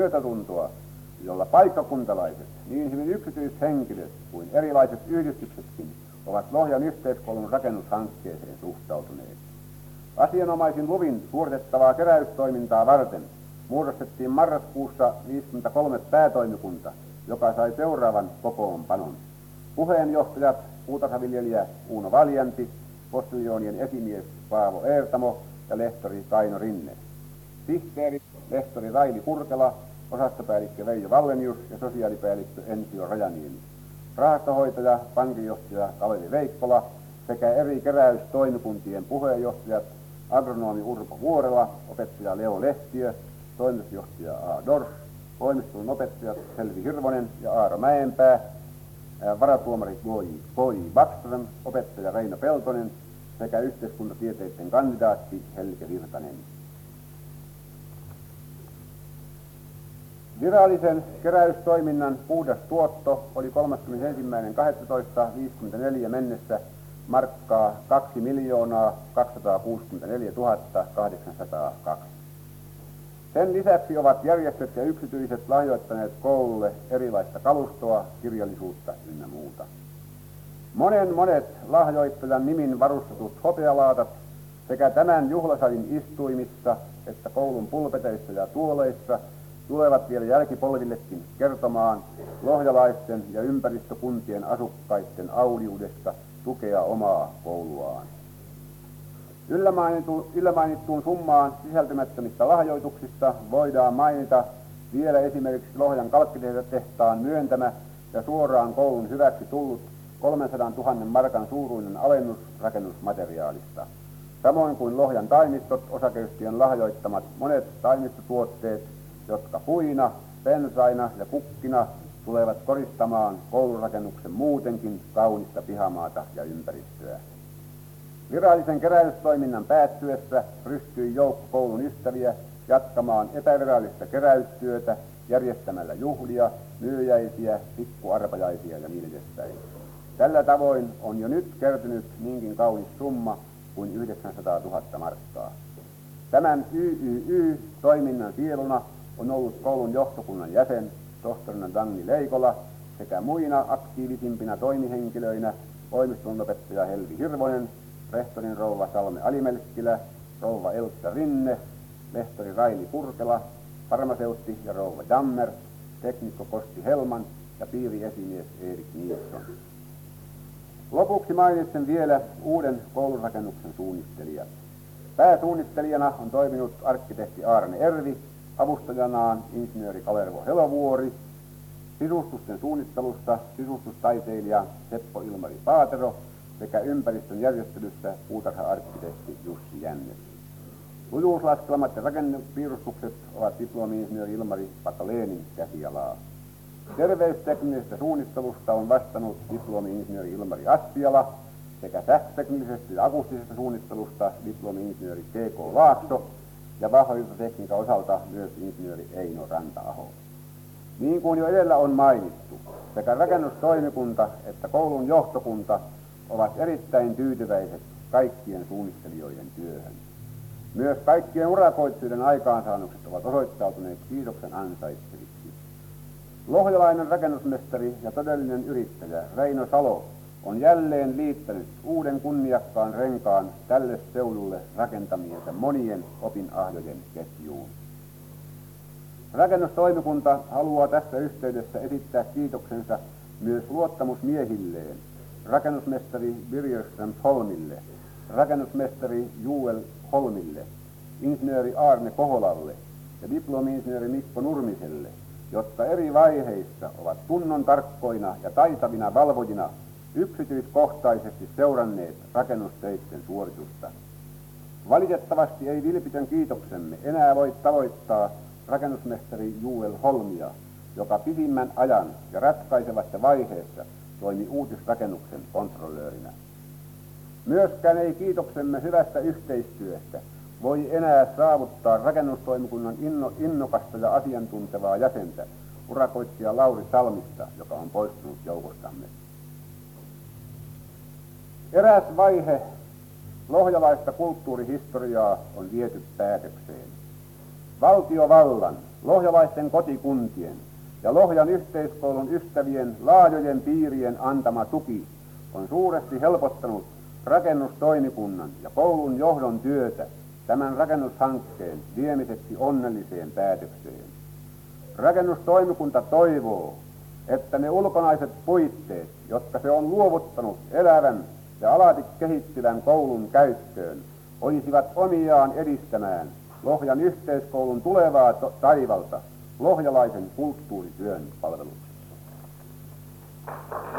myötätuntoa, jolla paikkakuntalaiset, niin hyvin yksityishenkilöt kuin erilaiset yhdistyksetkin, ovat Lohjan yhteiskoulun rakennushankkeeseen suhtautuneet. Asianomaisin luvin suoritettavaa keräystoimintaa varten muodostettiin marraskuussa 1953 päätoimikunta, joka sai seuraavan kokoonpanon. Puheenjohtajat puutarhaviljelijä Uuno Valjanti, postiljoonien esimies Paavo Eertamo ja lehtori Kaino Rinne. Sihteeri lehtori Raili Kurkela, osastopäällikkö Veijo Vallenius ja sosiaalipäällikkö Ensio Rajaniemi. Rahastohoitaja, pankinjohtaja Kalevi Veikkola sekä eri keräystoimikuntien puheenjohtajat agronomi Urpo Vuorela, opettaja Leo Lehtiö, toimitusjohtaja A. Dors, toimiston opettajat Selvi Hirvonen ja Aaro Mäenpää, varatuomari K.J. Backström, opettaja Reino Peltonen sekä yhteiskuntatieteiden kandidaatti Helge Virtanen. Virallisen keräystoiminnan puhdas tuotto oli 31.12.54 mennessä markkaa 2 264 802. Sen lisäksi ovat järjestöt ja yksityiset lahjoittaneet koululle erilaista kalustoa, kirjallisuutta ynnä muuta. Monet lahjoittajan nimin varustetut hopealaatat sekä tämän juhlasalin istuimissa että koulun pulpeteissa ja tuoleissa tulevat vielä jälkipolvillekin kertomaan lohjalaisten ja ympäristökuntien asukkaiden auliudesta tukea omaa kouluaan. Yllä mainittuun summaan sisältymättömistä lahjoituksista voidaan mainita vielä esimerkiksi Lohjan kalkkitehtaan myöntämä ja suoraan koulun hyväksi tullut 300 000 markan suuruinen alennus rakennusmateriaalista, samoin kuin Lohjan taimistot osakeyhtiön lahjoittamat monet taimistotuotteet, jotka puina, pensaina ja kukkina tulevat koristamaan koulurakennuksen muutenkin kaunista pihamaata ja ympäristöä. Virallisen keräystoiminnan päättyessä ryhtyi joukko koulun ystäviä jatkamaan epävirallista keräystyötä järjestämällä juhlia, myyjäisiä, pikkuarpajaisia ja niin edespäin. Tällä tavoin on jo nyt kertynyt niinkin kaunis summa kuin 900 000 markkaa. Tämän YYY-toiminnan sieluna on ollut koulun johtokunnan jäsen tohtorina Danni Leikola sekä muina aktiivisimpina toimihenkilöinä toimistonopettaja Helvi Hirvonen, rehtorin rouva Salme Alimelkkilä, rouva Eltta Rinne, lehtori Raili Kurkela, farmaseutti ja rouva Dammer, teknikko Kosti Helman ja piiriesimies Erik Nilsson. Lopuksi mainitsen vielä uuden koulurakennuksen suunnittelijat. Pääsuunnittelijana on toiminut arkkitehti Aarne Ervi, avustajanaan insinööri Kalervo Helovuori, sisustusten suunnittelusta sisustustaiteilija Seppo Ilmari Paatero sekä ympäristön järjestelyssä puutarha-arkkitehti Jussi Jänne. Lujuuslaskelmat ja rakennepiirustukset ovat diplomi-insinööri Ilmari Pataleenin käsialaa. Terveysteknisestä suunnittelusta on vastannut diplomi-insinööri Ilmari Aspiala sekä sähköteknisestä ja akustisesta suunnittelusta diplomi-insinööri T.K. Laakso ja vahvailtatekniikan osalta myös insinööri Eino Ranta-aho. Niin kuin jo edellä on mainittu, sekä rakennustoimikunta että koulun johtokunta ovat erittäin tyytyväiset kaikkien suunnittelijoiden työhön. Myös kaikkien urakoitsijoiden aikaansaannokset ovat osoittautuneet kiitoksen ansaitseviksi. Lohjalainen rakennusmestari ja todellinen yrittäjä Reino Salo on jälleen liittänyt uuden kunniakkaan renkaan tälle seudulle rakentamiensa monien opinahjojen ketjuun. Rakennustoimikunta haluaa tässä yhteydessä esittää kiitoksensa myös luottamusmiehilleen, rakennusmestari Birger Holmille, rakennusmestari Juel Holmille, insinööri Aarne Koholalle ja diplomi-insinööri Mikko Nurmiselle, jotka eri vaiheissa ovat tunnon tarkkoina ja taitavina valvojina yksityiskohtaisesti seuranneet rakennustöiden suoritusta. Valitettavasti ei vilpitön kiitoksemme enää voi tavoittaa rakennusmestari Juel Holmia, joka pisimmän ajan ja ratkaisevassa vaiheessa toimi uutisrakennuksen kontrollöörinä. Myöskään ei kiitoksemme hyvästä yhteistyöstä voi enää saavuttaa rakennustoimikunnan innokasta ja asiantuntevaa jäsentä, urakoitsija Lauri Salmista, joka on poistunut joukostamme. Eräs vaihe lohjalaista kulttuurihistoriaa on viety päätökseen. Valtiovallan lohjalaisten kotikuntien ja Lohjan yhteiskoulun ystävien laajojen piirien antama tuki on suuresti helpottanut rakennustoimikunnan ja koulun johdon työtä tämän rakennushankkeen viemiseksi onnelliseen päätökseen. Rakennustoimikunta toivoo, että ne ulkonaiset puitteet, jotka se on luovuttanut elävän ja alati kehittyvän koulun käyttöön, olisivat omiaan edistämään Lohjan yhteiskoulun tulevaa taivalta lohjalaisen kulttuurityön palveluksessa.